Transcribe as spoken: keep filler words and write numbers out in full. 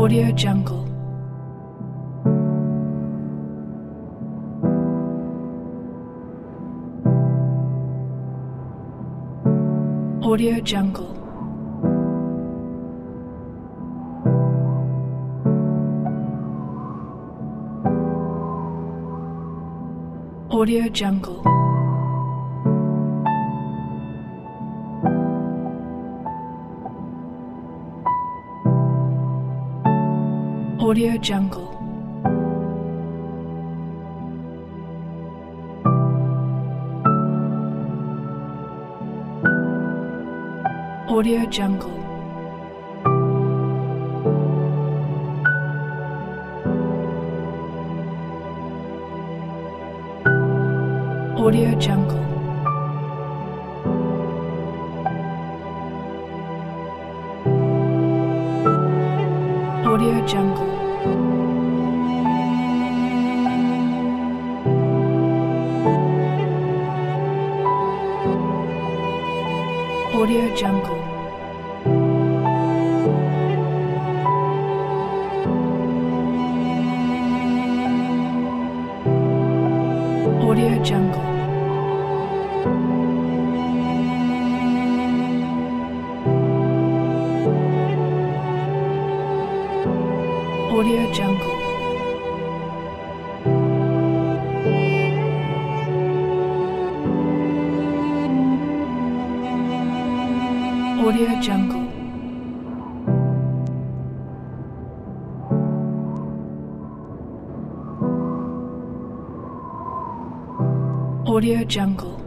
Audio Jungle. Audio Jungle. Audio Jungle. Audio Jungle. Audio Jungle. Audio Jungle. Audio Jungle. Audio Jungle. Audio Jungle. Audio Jungle. Audio Jungle. Audio Jungle.